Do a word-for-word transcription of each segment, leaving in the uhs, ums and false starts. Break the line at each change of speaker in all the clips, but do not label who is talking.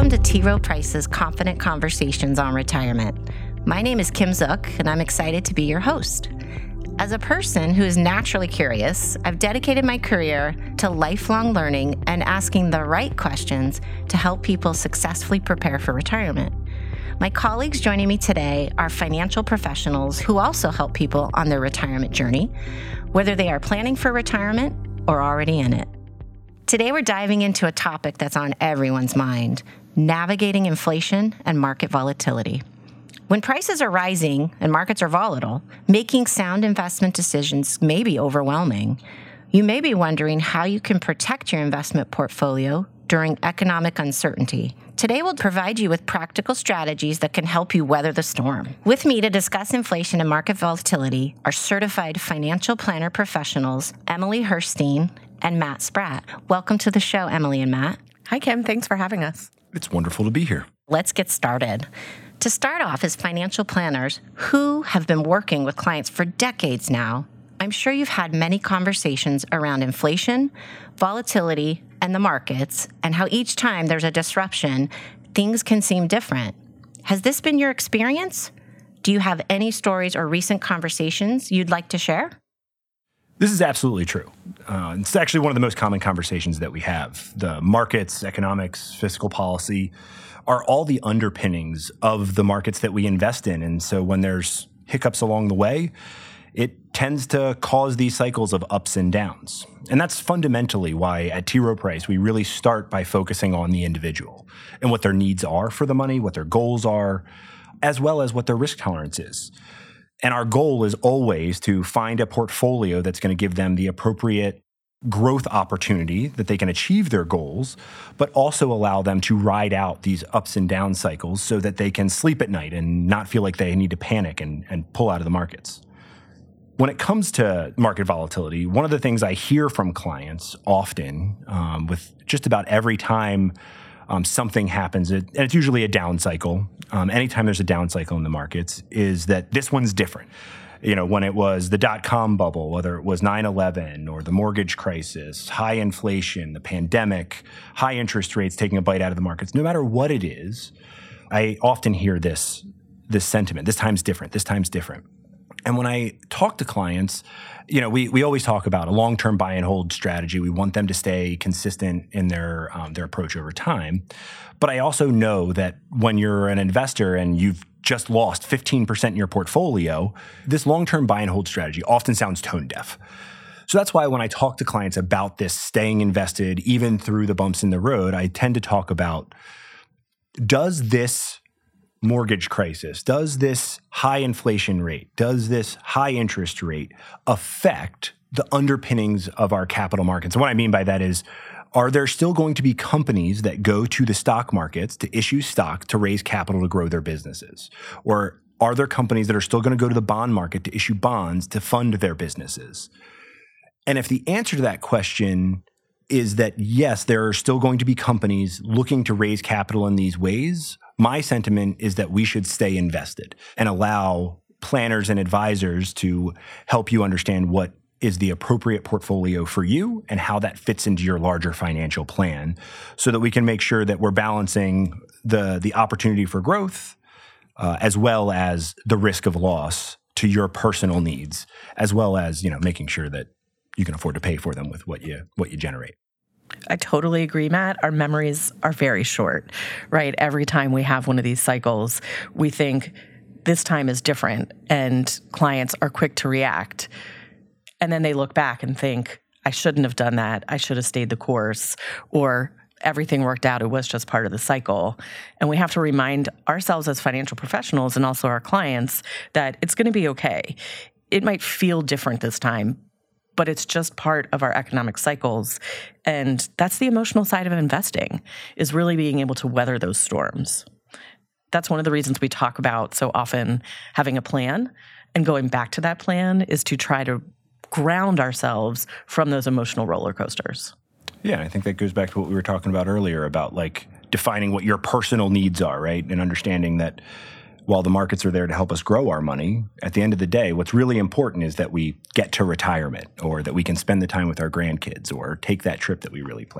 Welcome to T. Rowe Price's Confident Conversations on Retirement. My name is Kim Zook, and I'm excited to be your host. As a person who is naturally curious, I've dedicated my career to lifelong learning and asking the right questions to help people successfully prepare for retirement. My colleagues joining me today are financial professionals who also help people on their retirement journey, whether they are planning for retirement or already in it. Today, we're diving into a topic that's on everyone's mind: navigating inflation and market volatility. When prices are rising and markets are volatile, making sound investment decisions may be overwhelming. You may be wondering how you can protect your investment portfolio during economic uncertainty. Today, we'll provide you with practical strategies that can help you weather the storm. With me to discuss inflation and market volatility are certified financial planner professionals Emily Herstein and Matt Spratt. Welcome to the show, Emily and Matt.
Hi, Kim. Thanks for having us.
It's wonderful to be here.
Let's get started. To start off, as financial planners who have been working with clients for decades now, I'm sure you've had many conversations around inflation, volatility, and the markets, and how each time there's a disruption, things can seem different. Has this been your experience? Do you have any stories or recent conversations you'd like to share?
This is absolutely true. Uh, it's actually one of the most common conversations that we have. The markets, economics, fiscal policy are all the underpinnings of the markets that we invest in. And so when there's hiccups along the way, it tends to cause these cycles of ups and downs. And that's fundamentally why at T. Rowe Price, we really start by focusing on the individual and what their needs are for the money, what their goals are, as well as what their risk tolerance is. And our goal is always to find a portfolio that's going to give them the appropriate growth opportunity that they can achieve their goals, but also allow them to ride out these ups and down cycles so that they can sleep at night and not feel like they need to panic and, and pull out of the markets. When it comes to market volatility, one of the things I hear from clients often um, with just about every time Um, something happens, it, and it's usually a down cycle. Um, anytime there's a down cycle in the markets, is that this one's different. You know, when it was the dot-com bubble, whether it was nine eleven or the mortgage crisis, high inflation, the pandemic, high interest rates taking a bite out of the markets, no matter what it is, I often hear this, this sentiment: this time's different, this time's different. And when I talk to clients, you know, we we always talk about a long-term buy and hold strategy. We want them to stay consistent in their um, their approach over time. But I also know that when you're an investor and you've just lost fifteen percent in your portfolio, this long-term buy and hold strategy often sounds tone deaf. So that's why when I talk to clients about this staying invested, even through the bumps in the road, I tend to talk about, does this mortgage crisis, does this high inflation rate, does this high interest rate affect the underpinnings of our capital markets? And what I mean by that is, are there still going to be companies that go to the stock markets to issue stock to raise capital to grow their businesses? Or are there companies that are still going to go to the bond market to issue bonds to fund their businesses? And if the answer to that question is that yes, there are still going to be companies looking to raise capital in these ways, my sentiment is that we should stay invested and allow planners and advisors to help you understand what is the appropriate portfolio for you and how that fits into your larger financial plan, so that we can make sure that we're balancing the, the opportunity for growth uh, as well as the risk of loss to your personal needs, as well as, you know, making sure that you can afford to pay for them with what you what you generate.
I totally agree, Matt. Our memories are very short, right? Every time we have one of these cycles, we think this time is different, and clients are quick to react. And then they look back and think, I shouldn't have done that. I should have stayed the course, or everything worked out. It was just part of the cycle. And we have to remind ourselves as financial professionals and also our clients that it's going to be okay. It might feel different this time, but it's just part of our economic cycles. And that's the emotional side of investing, is really being able to weather those storms. That's one of the reasons we talk about so often having a plan, and going back to that plan is to try to ground ourselves from those emotional roller coasters.
Yeah, I think that goes back to what we were talking about earlier about like defining what your personal needs are, right? And understanding that while the markets are there to help us grow our money, at the end of the day, what's really important is that we get to retirement, or that we can spend the time with our grandkids, or take that trip that we really planned.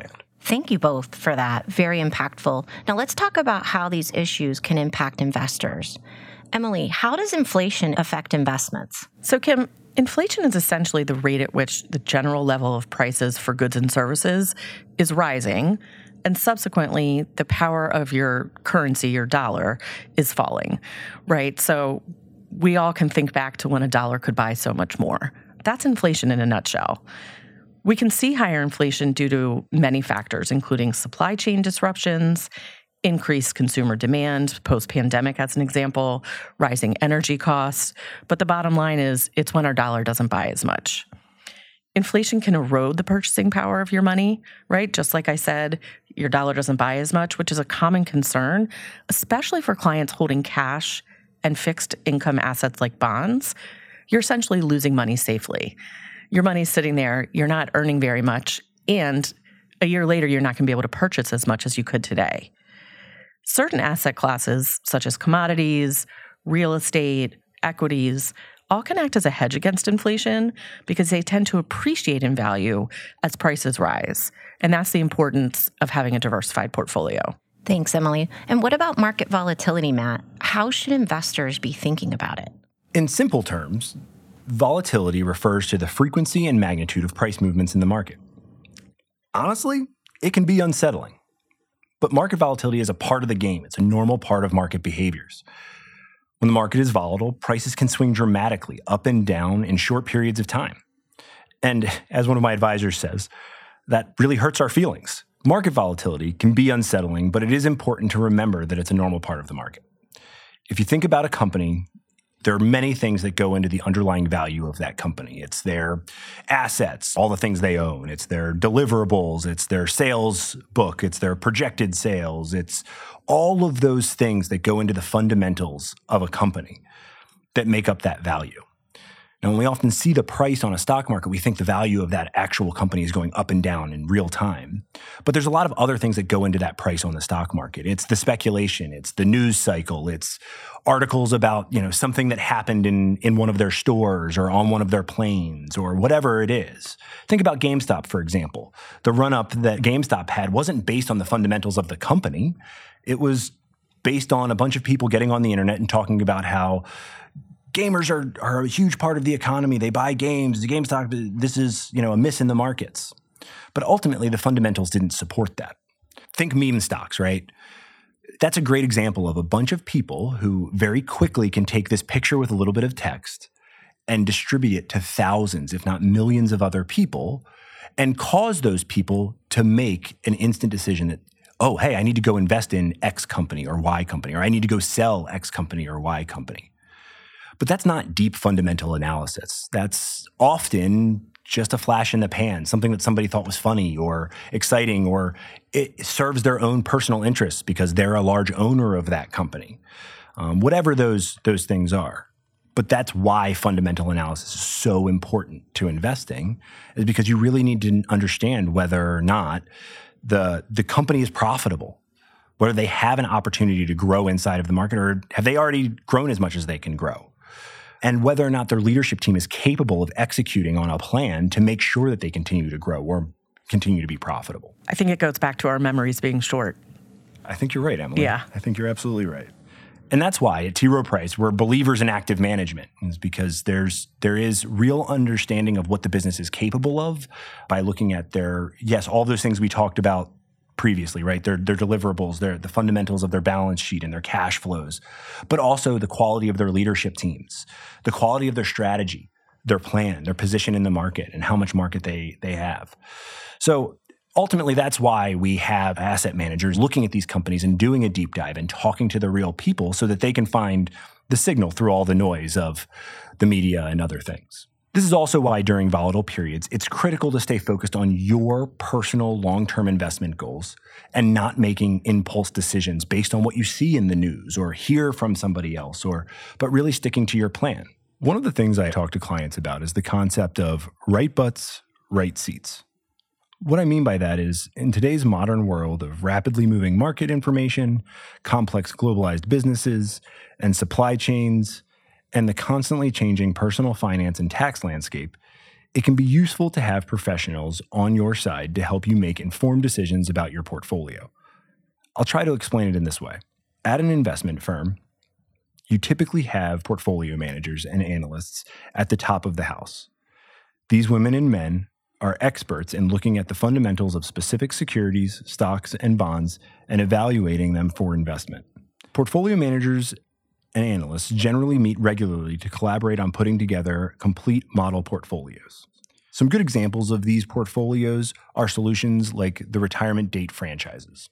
Thank you both for that. Very impactful. Now let's talk about how these issues can impact investors. Emily, how does inflation affect investments?
So, Kim, inflation is essentially the rate at which the general level of prices for goods and services is rising, and subsequently, the power of your currency, your dollar, is falling, right? So we all can think back to when a dollar could buy so much more. That's inflation in a nutshell. We can see higher inflation due to many factors, including supply chain disruptions, increased consumer demand, post-pandemic as an example, rising energy costs. But the bottom line is it's when our dollar doesn't buy as much. Inflation can erode the purchasing power of your money, right? Just like I said, your dollar doesn't buy as much, which is a common concern, especially for clients holding cash and fixed income assets like bonds. You're essentially losing money safely. Your money's sitting there, you're not earning very much, and a year later, you're not going to be able to purchase as much as you could today. Certain asset classes, such as commodities, real estate, equities, all can act as a hedge against inflation because they tend to appreciate in value as prices rise. And that's the importance of having a diversified portfolio.
Thanks, Emily. And what about market volatility, Matt? How should investors be thinking about it?
In simple terms, volatility refers to the frequency and magnitude of price movements in the market. Honestly, it can be unsettling. But market volatility is a part of the game. It's a normal part of market behaviors. When the market is volatile, prices can swing dramatically up and down in short periods of time. And as one of my advisors says, that really hurts our feelings. Market volatility can be unsettling, but it is important to remember that it's a normal part of the market. If you think about a company, there are many things that go into the underlying value of that company. It's their assets, all the things they own. It's their deliverables. It's their sales book. It's their projected sales. It's all of those things that go into the fundamentals of a company that make up that value. And when we often see the price on a stock market, we think the value of that actual company is going up and down in real time. But there's a lot of other things that go into that price on the stock market. It's the speculation, it's the news cycle, it's articles about, you know, something that happened in, in one of their stores or on one of their planes or whatever it is. Think about GameStop, for example. The run-up that GameStop had wasn't based on the fundamentals of the company. It was based on a bunch of people getting on the internet and talking about how gamers are, are a huge part of the economy. They buy games. The GameStop, this is, you know, a miss in the markets. But ultimately, the fundamentals didn't support that. Think meme stocks, right? That's a great example of a bunch of people who very quickly can take this picture with a little bit of text and distribute it to thousands, if not millions of other people, and cause those people to make an instant decision that, oh, hey, I need to go invest in X company or Y company, or I need to go sell X company or Y company. But that's not deep fundamental analysis. That's often just a flash in the pan, something that somebody thought was funny or exciting, or it serves their own personal interests because they're a large owner of that company, um, whatever those, those things are. But that's why fundamental analysis is so important to investing, is because you really need to understand whether or not the, the company is profitable, whether they have an opportunity to grow inside of the market, or have they already grown as much as they can grow, and whether or not their leadership team is capable of executing on a plan to make sure that they continue to grow or continue to be profitable.
I think it goes back to our memories being short.
I think you're right, Emily.
Yeah.
I think you're absolutely right. And that's why at T. Rowe Price, we're believers in active management, is because there's there is real understanding of what the business is capable of by looking at their, yes, all those things we talked about previously, right? Their, their deliverables, their, the fundamentals of their balance sheet and their cash flows, but also the quality of their leadership teams, the quality of their strategy, their plan, their position in the market, and how much market they, they have. So ultimately, that's why we have asset managers looking at these companies and doing a deep dive and talking to the real people so that they can find the signal through all the noise of the media and other things. This is also why during volatile periods, it's critical to stay focused on your personal long-term investment goals and not making impulse decisions based on what you see in the news or hear from somebody else, or but really sticking to your plan. One of the things I talk to clients about is the concept of right butts, right seats. What I mean by that is, in today's modern world of rapidly moving market information, complex globalized businesses, and supply chains, and the constantly changing personal finance and tax landscape, it can be useful to have professionals on your side to help you make informed decisions about your portfolio. I'll try to explain it in this way. At an investment firm, you typically have portfolio managers and analysts at the top of the house. These women and men are experts in looking at the fundamentals of specific securities, stocks, and bonds and evaluating them for investment. Portfolio managers and analysts generally meet regularly to collaborate on putting together complete model portfolios. Some good examples of these portfolios are solutions like the retirement date franchises.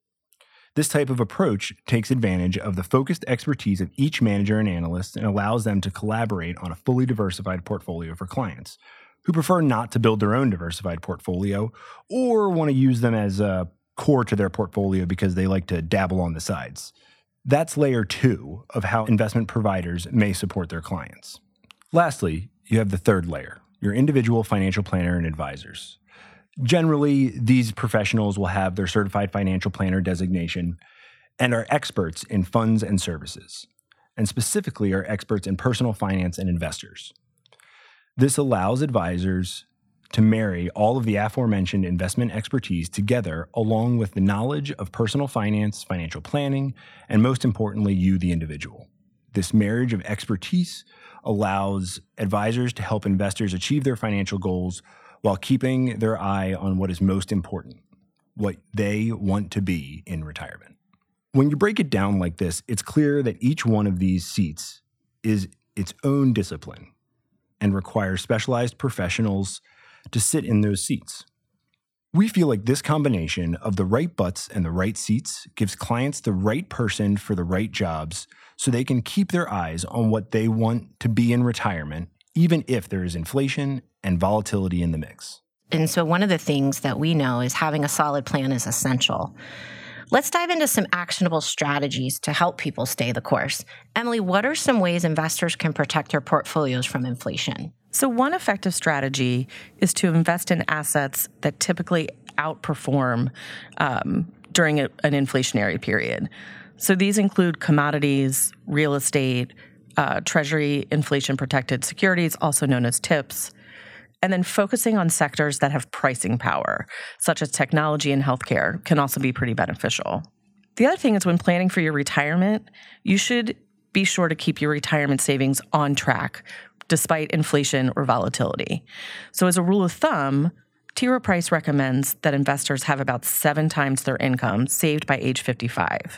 This type of approach takes advantage of the focused expertise of each manager and analyst and allows them to collaborate on a fully diversified portfolio for clients who prefer not to build their own diversified portfolio or want to use them as a core to their portfolio because they like to dabble on the sides. That's layer two of how investment providers may support their clients. Lastly, you have the third layer, your individual financial planner and advisors. Generally, these professionals will have their certified financial planner designation and are experts in funds and services, and specifically are experts in personal finance and investors. This allows advisors to marry all of the aforementioned investment expertise together along with the knowledge of personal finance, financial planning, and most importantly, you, the individual. This marriage of expertise allows advisors to help investors achieve their financial goals while keeping their eye on what is most important, what they want to be in retirement. When you break it down like this, it's clear that each one of these seats is its own discipline and requires specialized professionals to sit in those seats. We feel like this combination of the right butts and the right seats gives clients the right person for the right jobs so they can keep their eyes on what they want to be in retirement, even if there is inflation and volatility in the mix.
And so one of the things that we know is having a solid plan is essential. Let's dive into some actionable strategies to help people stay the course. Emily, what are some ways investors can protect their portfolios from inflation?
So one effective strategy is to invest in assets that typically outperform um, during a, an inflationary period. So these include commodities, real estate, uh, treasury inflation-protected securities, also known as TIPS, and then focusing on sectors that have pricing power, such as technology and healthcare, can also be pretty beneficial. The other thing is when planning for your retirement, you should be sure to keep your retirement savings on track despite inflation or volatility. So as a rule of thumb, T. Rowe Price recommends that investors have about seven times their income saved by age fifty-five.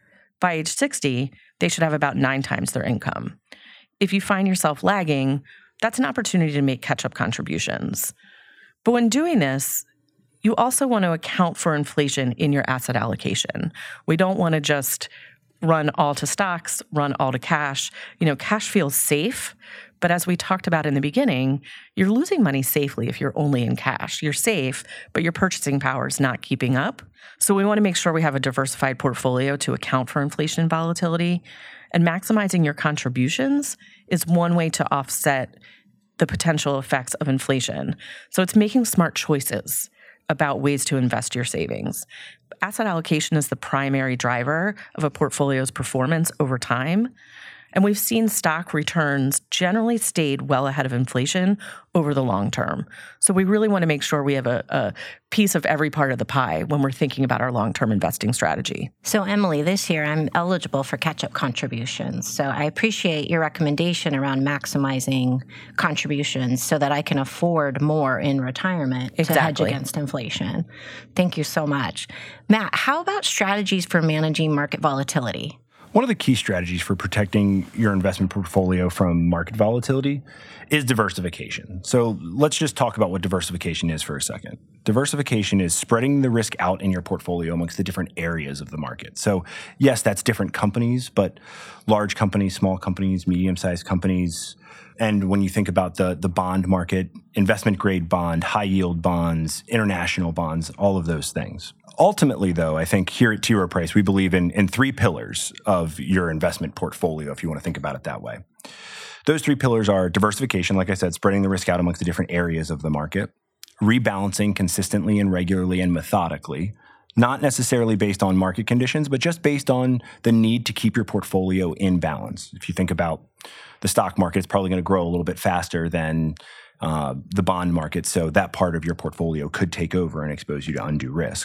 By age sixty, they should have about nine times their income. If you find yourself lagging, that's an opportunity to make catch-up contributions. But when doing this, you also want to account for inflation in your asset allocation. We don't want to just run all to stocks, run all to cash. You know, cash feels safe, but as we talked about in the beginning, you're losing money safely if you're only in cash. You're safe, but your purchasing power is not keeping up. So we want to make sure we have a diversified portfolio to account for inflation and volatility. And maximizing your contributions is one way to offset the potential effects of inflation. So it's making smart choices about ways to invest your savings. Asset allocation is the primary driver of a portfolio's performance over time. And we've seen stock returns generally stayed well ahead of inflation over the long term. So we really want to make sure we have a, a piece of every part of the pie when we're thinking about our long-term investing strategy.
So Emily, this year I'm eligible for catch-up contributions. So I appreciate your recommendation around maximizing contributions so that I can afford more in retirement
Exactly.
to hedge against inflation. Thank you so much. Matt, how about strategies for managing market volatility?
One of the key strategies for protecting your investment portfolio from market volatility is diversification. So let's just talk about what diversification is for a second. Diversification is spreading the risk out in your portfolio amongst the different areas of the market. So yes, that's different companies, but large companies, small companies, medium-sized companies. And when you think about the, the bond market, investment grade bond, high yield bonds, international bonds, all of those things. Ultimately, though, I think here at T. Rowe Price, we believe in, in three pillars of your investment portfolio, if you want to think about it that way. Those three pillars are diversification, like I said, spreading the risk out amongst the different areas of the market, rebalancing consistently and regularly and methodically, not necessarily based on market conditions, but just based on the need to keep your portfolio in balance. If you think about the stock market, it's probably going to grow a little bit faster than uh, the bond market. So that part of your portfolio could take over and expose you to undue risk.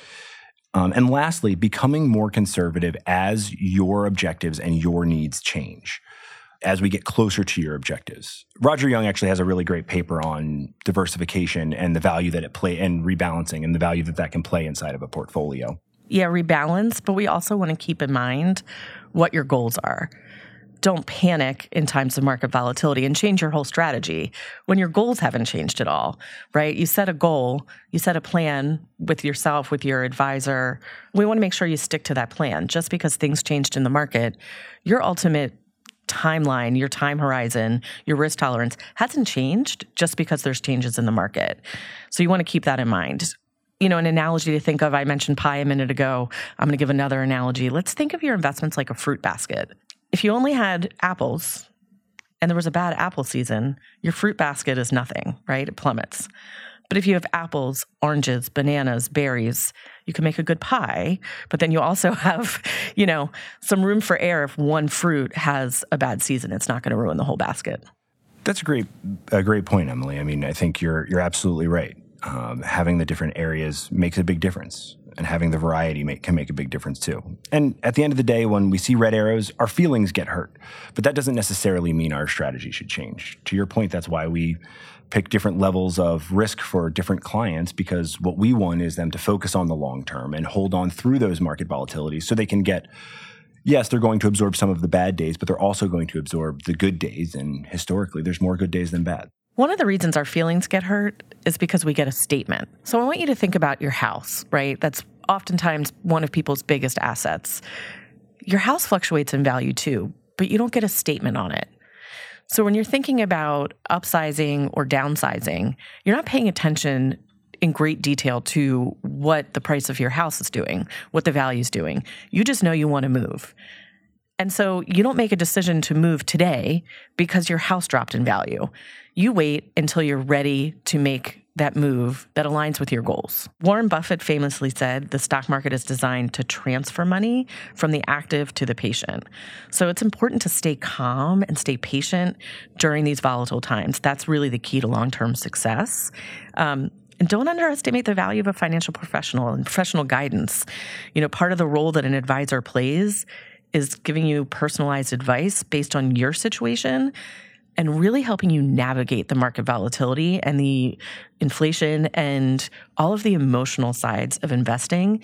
Um, and lastly, becoming more conservative as your objectives and your needs change, as we get closer to your objectives. Roger Young actually has a really great paper on diversification and the value that it play and rebalancing and the value that that can play inside of a portfolio.
Yeah, rebalance, but we also want to keep in mind what your goals are. Don't panic in times of market volatility and change your whole strategy when your goals haven't changed at all, right? You set a goal, you set a plan with yourself, with your advisor. We want to make sure you stick to that plan. Just because things changed in the market, your ultimate timeline, your time horizon, your risk tolerance hasn't changed just because there's changes in the market. So you want to keep that in mind. You know, an analogy to think of, I mentioned pie a minute ago. I'm going to give another analogy. Let's think of your investments like a fruit basket. If you only had apples and there was a bad apple season, your fruit basket is nothing, right? It plummets. But if you have apples, oranges, bananas, berries, you can make a good pie, but then you also have, you know, some room for error if one fruit has a bad season. It's not going to ruin the whole basket.
That's a great, a great point, Emily. I mean, I think you're you're absolutely right. Um, having the different areas makes a big difference, and having the variety make, can make a big difference too. And at the end of the day, when we see red arrows, our feelings get hurt, but that doesn't necessarily mean our strategy should change. To your point, that's why we pick different levels of risk for different clients, because what we want is them to focus on the long term and hold on through those market volatilities so they can get, yes, they're going to absorb some of the bad days, but they're also going to absorb the good days. And historically, there's more good days than bad.
One of the reasons our feelings get hurt is because we get a statement. So I want you to think about your house, right? That's oftentimes one of people's biggest assets. Your house fluctuates in value too, but you don't get a statement on it. So when you're thinking about upsizing or downsizing, you're not paying attention in great detail to what the price of your house is doing, what the value is doing. You just know you want to move. And so you don't make a decision to move today because your house dropped in value. You wait until you're ready to make that move that aligns with your goals. Warren Buffett famously said the stock market is designed to transfer money from the active to the patient. So it's important to stay calm and stay patient during these volatile times. That's really the key to long-term success. Um, And don't underestimate the value of a financial professional and professional guidance. You know, part of the role that an advisor plays is giving you personalized advice based on your situation and really helping you navigate the market volatility and the inflation and all of the emotional sides of investing.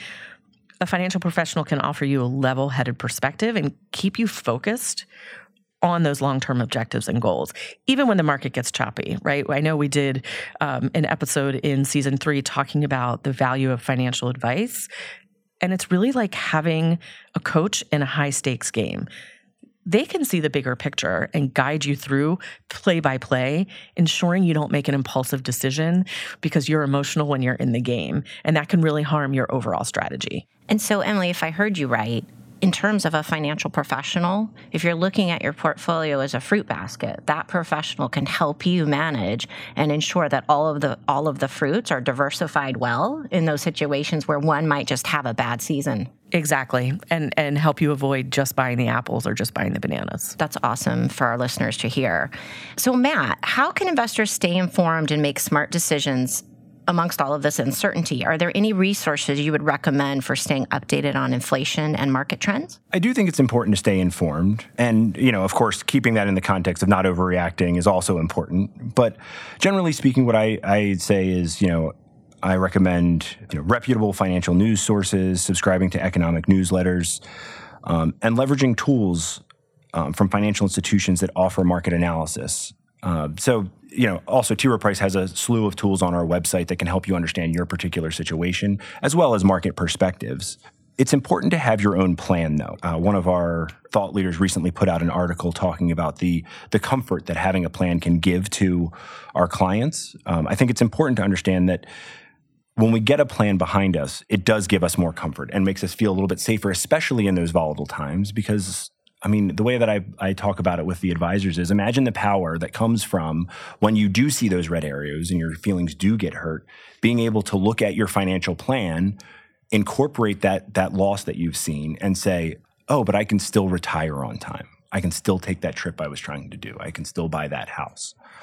A financial professional can offer you a level-headed perspective and keep you focused on those long-term objectives and goals, even when the market gets choppy, right? I know we did um, an episode in season three talking about the value of financial advice, and it's really like having a coach in a high-stakes game. They can see the bigger picture and guide you through play by play, ensuring you don't make an impulsive decision because you're emotional when you're in the game, and that can really harm your overall strategy.
And so, Emily, if I heard you right, in terms of a financial professional, if you're looking at your portfolio as a fruit basket, that professional can help you manage and ensure that all of the all of the fruits are diversified well in those situations where one might just have a bad season.
Exactly. And and help you avoid just buying the apples or just buying the bananas.
That's awesome for our listeners to hear. So, Matt, how can investors stay informed and make smart decisions amongst all of this uncertainty? Are there any resources you would recommend for staying updated on inflation and market trends?
I do think it's important to stay informed. And, you know, of course, keeping that in the context of not overreacting is also important. But generally speaking, what I, I say is, you know, I recommend you know, reputable financial news sources, subscribing to economic newsletters, um, and leveraging tools um, from financial institutions that offer market analysis. Uh, so, you know, also T. Rowe Price has a slew of tools on our website that can help you understand your particular situation, as well as market perspectives. It's important to have your own plan, though. Uh, one of our thought leaders recently put out an article talking about the the comfort that having a plan can give to our clients. Um, I think it's important to understand that when we get a plan behind us, it does give us more comfort and makes us feel a little bit safer, especially in those volatile times, because I mean, the way that I, I talk about it with the advisors is imagine the power that comes from when you do see those red arrows and your feelings do get hurt, being able to look at your financial plan, incorporate that that loss that you've seen and say, oh, but I can still retire on time. I can still take that trip I was trying to do. I can still buy that house.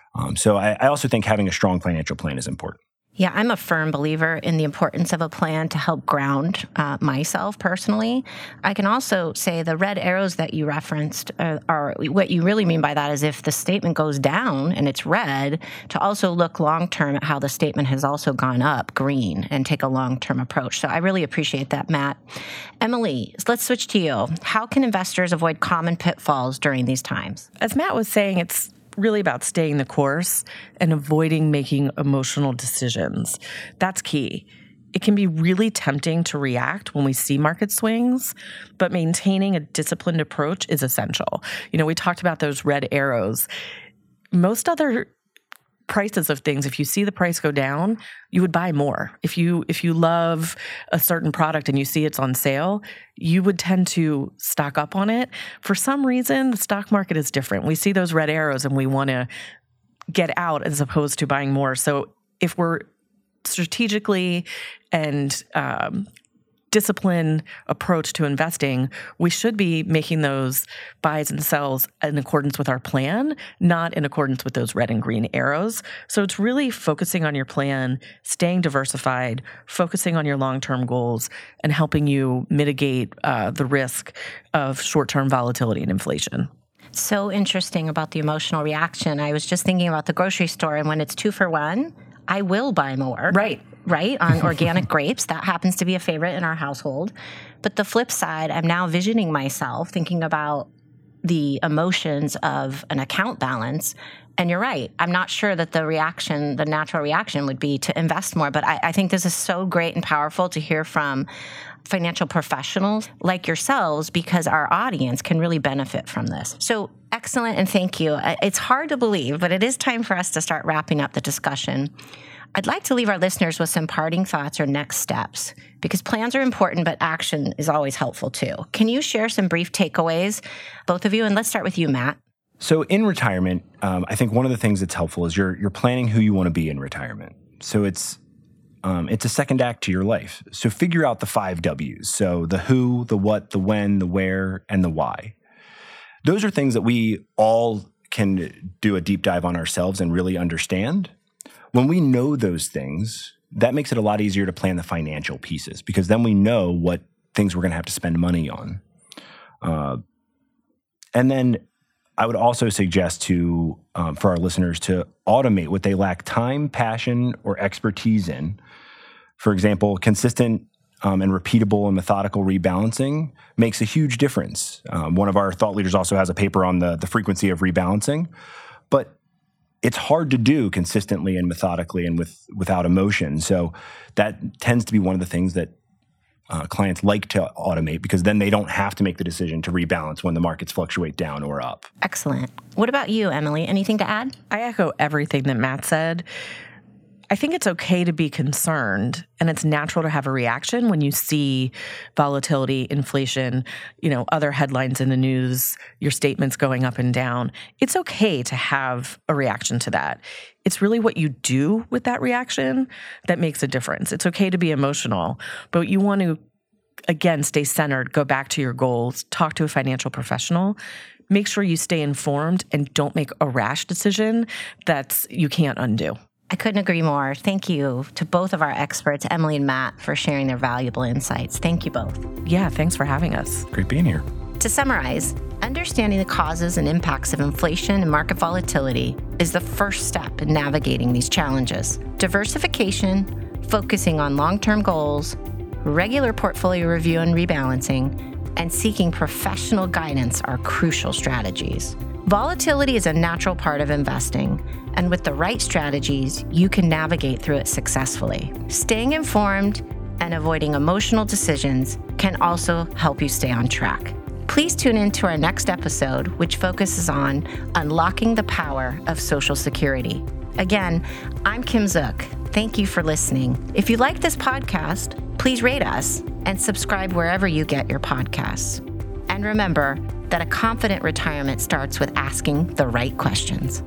Um, so I, I also think having a strong financial plan is important.
Yeah, I'm a firm believer in the importance of a plan to help ground uh, myself personally. I can also say the red arrows that you referenced are, are what you really mean by that is if the statement goes down and it's red, to also look long-term at how the statement has also gone up green and take a long-term approach. So I really appreciate that, Matt. Emily, let's switch to you. How can investors avoid common pitfalls during these times?
As Matt was saying, it's really about staying the course and avoiding making emotional decisions. That's key. It can be really tempting to react when we see market swings, but maintaining a disciplined approach is essential. You know, we talked about those red arrows. Most other prices of things, if you see the price go down, you would buy more. If you if you love a certain product and you see it's on sale, you would tend to stock up on it. For some reason, the stock market is different. We see those red arrows and we want to get out as opposed to buying more. So if we're strategically and um, disciplined approach to investing, we should be making those buys and sells in accordance with our plan, not in accordance with those red and green arrows. So it's really focusing on your plan, staying diversified, focusing on your long-term goals, and helping you mitigate uh, the risk of short-term volatility and inflation.
So interesting about the emotional reaction. I was just thinking about the grocery store, and when it's two for one, I will buy more.
Right.
Right, on organic grapes. That happens to be a favorite in our household. But the flip side, I'm now visioning myself, thinking about the emotions of an account balance. And you're right. I'm not sure that the reaction, the natural reaction would be to invest more. But I, I think this is so great and powerful to hear from financial professionals like yourselves, because our audience can really benefit from this. So excellent, and thank you. It's hard to believe, but it is time for us to start wrapping up the discussion. I'd like to leave our listeners with some parting thoughts or next steps, because plans are important, but action is always helpful too. Can you share some brief takeaways, both of you? And let's start with you, Matt.
So in retirement, um, I think one of the things that's helpful is you're you're planning who you want to be in retirement. So it's um, it's a second act to your life. So figure out the five W's. So the who, the what, the when, the where, and the why. Those are things that we all can do a deep dive on ourselves and really understand. When we know those things, that makes it a lot easier to plan the financial pieces, because then we know what things we're going to have to spend money on. Uh, and then I would also suggest to um, for our listeners to automate what they lack time, passion, or expertise in. For example, consistent um, and repeatable and methodical rebalancing makes a huge difference. Um, one of our thought leaders also has a paper on the, the frequency of rebalancing, but it's hard to do consistently and methodically and with without emotion. So that tends to be one of the things that uh, clients like to automate, because then they don't have to make the decision to rebalance when the markets fluctuate down or up.
Excellent. What about you, Emily? Anything to add?
I echo everything that Matt said. I think it's okay to be concerned, and it's natural to have a reaction when you see volatility, inflation, you know, other headlines in the news, your statements going up and down. It's okay to have a reaction to that. It's really what you do with that reaction that makes a difference. It's okay to be emotional, but you want to, again, stay centered, go back to your goals, talk to a financial professional. Make sure you stay informed and don't make a rash decision that's you can't undo.
I couldn't agree more. Thank you to both of our experts, Emily and Matt, for sharing their valuable insights. Thank you both.
Yeah, thanks for having us.
Great being here.
To summarize, understanding the causes and impacts of inflation and market volatility is the first step in navigating these challenges. Diversification, focusing on long-term goals, regular portfolio review and rebalancing, and seeking professional guidance are crucial strategies. Volatility is a natural part of investing, and with the right strategies, you can navigate through it successfully. Staying informed and avoiding emotional decisions can also help you stay on track. Please tune in to our next episode, which focuses on unlocking the power of Social Security. Again, I'm Kim Zook. Thank you for listening. If you like this podcast, please rate us and subscribe wherever you get your podcasts. And remember that a confident retirement starts with asking the right questions.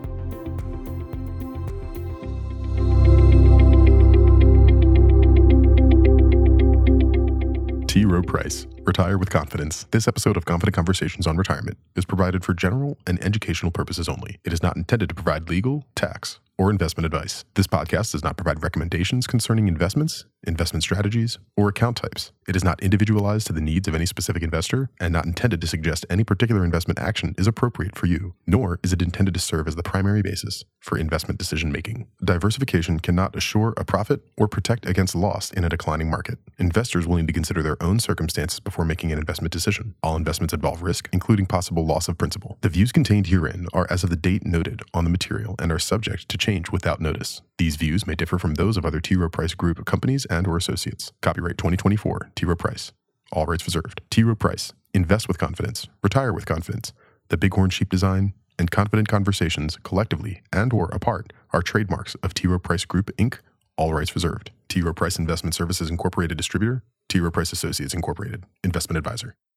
T. Rowe Price. Retire with confidence. This episode of Confident Conversations on Retirement is provided for general and educational purposes only. It is not intended to provide legal, tax, or investment advice. This podcast does not provide recommendations concerning investments, investment strategies, or account types. It is not individualized to the needs of any specific investor and not intended to suggest any particular investment action is appropriate for you, nor is it intended to serve as the primary basis for investment decision making. Diversification cannot assure a profit or protect against loss in a declining market. Investors will need to consider their own circumstances before making an investment decision. All investments involve risk, including possible loss of principal. The views contained herein are as of the date noted on the material and are subject to change without notice. These views may differ from those of other T. Rowe Price Group companies and or associates. Copyright twenty twenty-four, T. Rowe Price. All rights reserved. T. Rowe Price. Invest with confidence. Retire with confidence. The Bighorn Sheep Design and Confident Conversations collectively and or apart are trademarks of T. Rowe Price Group, Incorporated. All rights reserved. T. Rowe Price Investment Services Incorporated Distributor. T. Rowe Price Associates Incorporated. Investment Advisor.